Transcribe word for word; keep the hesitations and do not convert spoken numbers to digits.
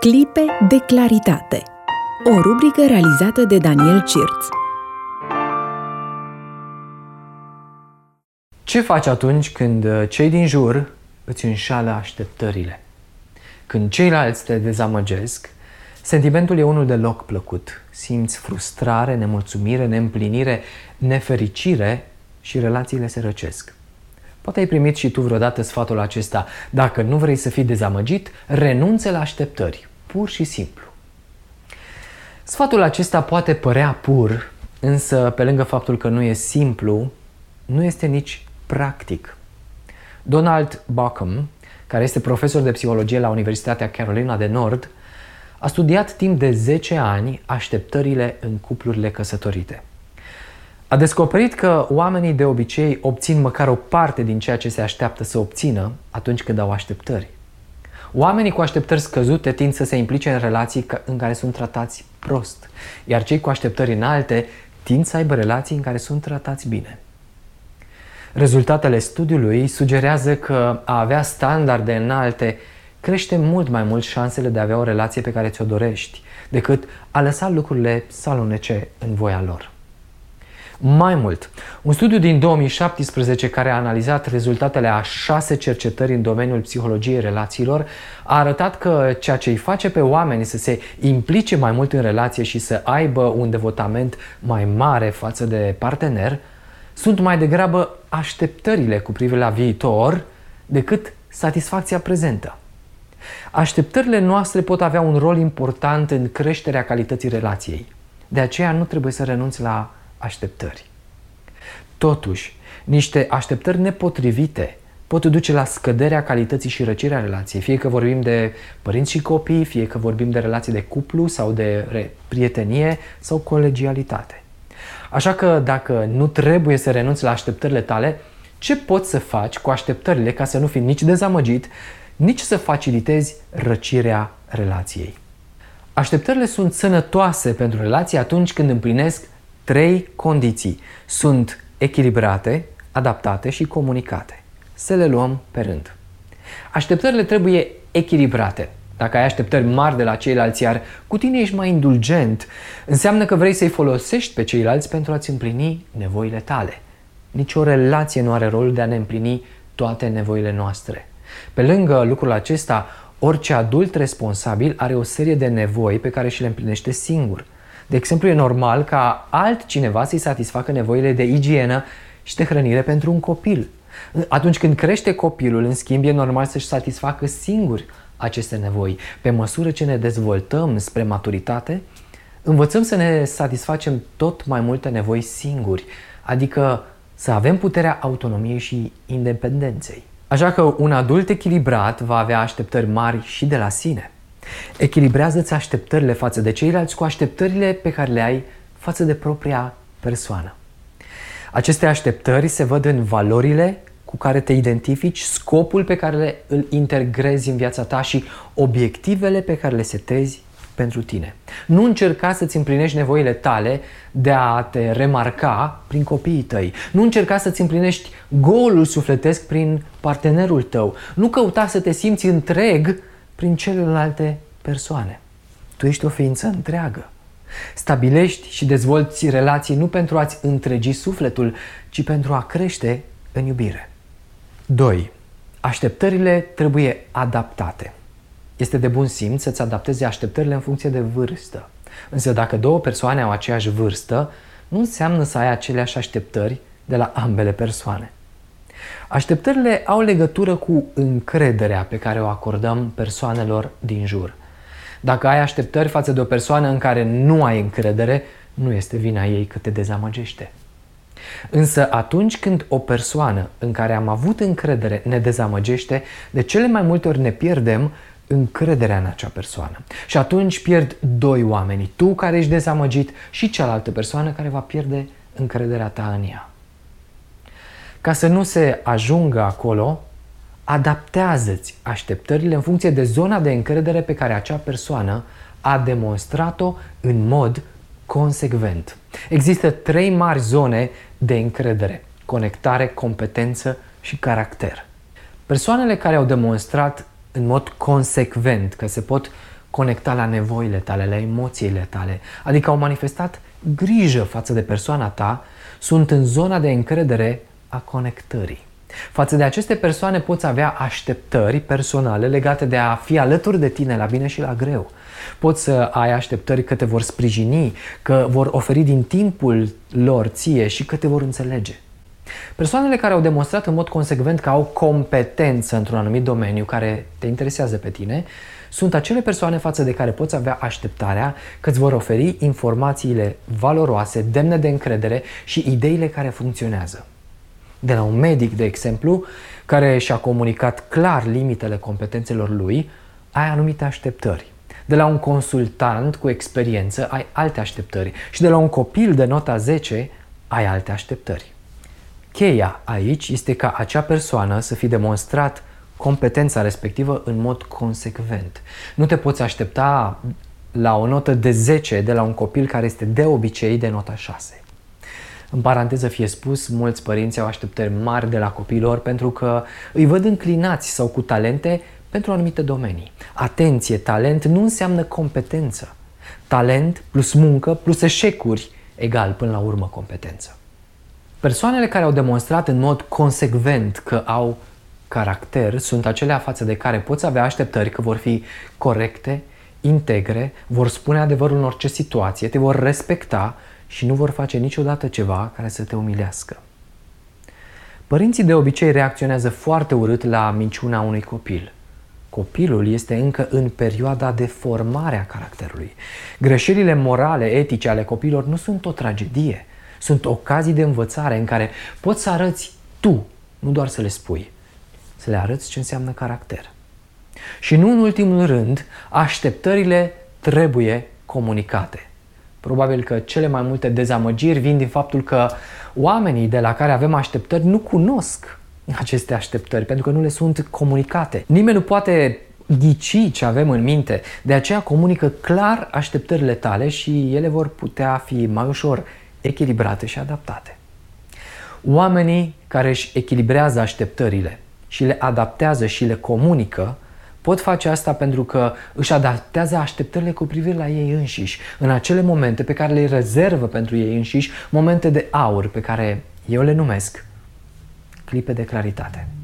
Clipe de claritate. O rubrică realizată de Daniel Cirț. Ce faci atunci când cei din jur îți înșală așteptările? Când ceilalți te dezamăgesc, sentimentul e unul deloc plăcut. Simți frustrare, nemulțumire, neîmplinire, nefericire și relațiile se răcesc. Poate ai primit și tu vreodată sfatul acesta: dacă nu vrei să fii dezamăgit, renunță la așteptări, pur și simplu. Sfatul acesta poate părea pur, însă pe lângă faptul că nu e simplu, nu este nici practic. Donald Bauckham, care este profesor de psihologie la Universitatea Carolina de Nord, a studiat timp de zece ani așteptările în cuplurile căsătorite. A descoperit că oamenii de obicei obțin măcar o parte din ceea ce se așteaptă să obțină atunci când au așteptări. Oamenii cu așteptări scăzute tind să se implice în relații în care sunt tratați prost, iar cei cu așteptări înalte tind să aibă relații în care sunt tratați bine. Rezultatele studiului sugerează că a avea standarde înalte crește mult mai mult șansele de a avea o relație pe care ți-o dorești, decât a lăsa lucrurile să alunece în voia lor. Mai mult, un studiu din două mii șaptesprezece care a analizat rezultatele a șase cercetări în domeniul psihologiei relațiilor a arătat că ceea ce îi face pe oameni să se implice mai mult în relație și să aibă un devotament mai mare față de partener sunt mai degrabă așteptările cu privire la viitor decât satisfacția prezentă. Așteptările noastre pot avea un rol important în creșterea calității relației. De aceea nu trebuie să renunți la așteptări. Totuși, niște așteptări nepotrivite pot duce la scăderea calității și răcirea relației, fie că vorbim de părinți și copii, fie că vorbim de relații de cuplu sau de prietenie sau colegialitate. Așa că dacă nu trebuie să renunți la așteptările tale, ce poți să faci cu așteptările ca să nu fii nici dezamăgit, nici să facilitezi răcirea relației? Așteptările sunt sănătoase pentru relație atunci când împlinesc trei condiții. Sunt echilibrate, adaptate și comunicate. Să le luăm pe rând. Așteptările trebuie echilibrate. Dacă ai așteptări mari de la ceilalți, iar cu tine ești mai indulgent, înseamnă că vrei să-i folosești pe ceilalți pentru a-ți împlini nevoile tale. Nici o relație nu are rolul de a ne împlini toate nevoile noastre. Pe lângă lucrul acesta, orice adult responsabil are o serie de nevoi pe care și le împlinește singur. De exemplu, e normal ca altcineva să-i satisfacă nevoile de igienă și de hrănire pentru un copil. Atunci când crește copilul, în schimb, e normal să-și satisfacă singur aceste nevoi. Pe măsură ce ne dezvoltăm spre maturitate, învățăm să ne satisfacem tot mai multe nevoi singuri, adică să avem puterea autonomiei și independenței. Așa că un adult echilibrat va avea așteptări mari și de la sine. Echilibrează-ți așteptările față de ceilalți cu așteptările pe care le ai față de propria persoană. Aceste așteptări se văd în valorile cu care te identifici, scopul pe care îl integrezi în viața ta și obiectivele pe care le setezi pentru tine. Nu încerca să-ți împlinești nevoile tale de a te remarca prin copiii tăi. Nu încerca să-ți împlinești golul sufletesc prin partenerul tău. Nu căuta să te simți întreg prin celelalte persoane. Tu ești o ființă întreagă. Stabilești și dezvolți relații nu pentru a-ți întregi sufletul, ci pentru a crește în iubire. doi. Așteptările trebuie adaptate. Este de bun simț să-ți adaptezi așteptările în funcție de vârstă. Însă dacă două persoane au aceeași vârstă, nu înseamnă să ai aceleași așteptări de la ambele persoane. Așteptările au legătură cu încrederea pe care o acordăm persoanelor din jur. Dacă ai așteptări față de o persoană în care nu ai încredere, nu este vina ei că te dezamăgește. Însă atunci când o persoană în care am avut încredere ne dezamăgește, de cele mai multe ori ne pierdem încrederea în acea persoană. Și atunci pierd doi oameni, tu care ești dezamăgit și cealaltă persoană care va pierde încrederea ta în ea. Ca să nu se ajungă acolo, adaptează-ți așteptările în funcție de zona de încredere pe care acea persoană a demonstrat-o în mod consecvent. Există trei mari zone de încredere: conectare, competență și caracter. Persoanele care au demonstrat în mod consecvent că se pot conectat la nevoile tale, la emoțiile tale, adică au manifestat grijă față de persoana ta, sunt în zona de încredere a conectării. Față de aceste persoane poți avea așteptări personale legate de a fi alături de tine la bine și la greu. Poți să ai așteptări că te vor sprijini, că vor oferi din timpul lor ție și că te vor înțelege. Persoanele care au demonstrat în mod consecvent că au competență într-un anumit domeniu care te interesează pe tine, sunt acele persoane față de care poți avea așteptarea că îți vor oferi informațiile valoroase, demne de încredere și ideile care funcționează. De la un medic, de exemplu, care și-a comunicat clar limitele competențelor lui, ai anumite așteptări. De la un consultant cu experiență ai alte așteptări și de la un copil de nota zece ai alte așteptări. Cheia aici este ca acea persoană să fi demonstrat competența respectivă în mod consecvent. Nu te poți aștepta la o notă de zece de la un copil care este de obicei de nota șase. În paranteză fie spus, mulți părinți au așteptări mari de la copiilor pentru că îi văd înclinați sau cu talente pentru anumite domenii. Atenție, talent nu înseamnă competență. Talent plus muncă plus eșecuri egal până la urmă competență. Persoanele care au demonstrat în mod consecvent că au caracter sunt acelea față de care poți avea așteptări că vor fi corecte, integre, vor spune adevărul în orice situație, te vor respecta și nu vor face niciodată ceva care să te umilească. Părinții de obicei reacționează foarte urât la minciuna unui copil. Copilul este încă în perioada de formare a caracterului. Greșelile morale, etice ale copilor nu sunt o tragedie. Sunt ocazii de învățare în care poți să arăți tu, nu doar să le spui, să le arăți ce înseamnă caracter. Și nu în ultimul rând, așteptările trebuie comunicate. Probabil că cele mai multe dezamăgiri vin din faptul că oamenii de la care avem așteptări nu cunosc aceste așteptări, pentru că nu le sunt comunicate. Nimeni nu poate ghici ce avem în minte, de aceea comunică clar așteptările tale și ele vor putea fi mai ușor echilibrate și adaptate. Oamenii care își echilibrează așteptările și le adaptează și le comunică pot face asta pentru că își adaptează așteptările cu privire la ei înșiși, în acele momente pe care le rezervă pentru ei înșiși, momente de aur pe care eu le numesc clipe de claritate.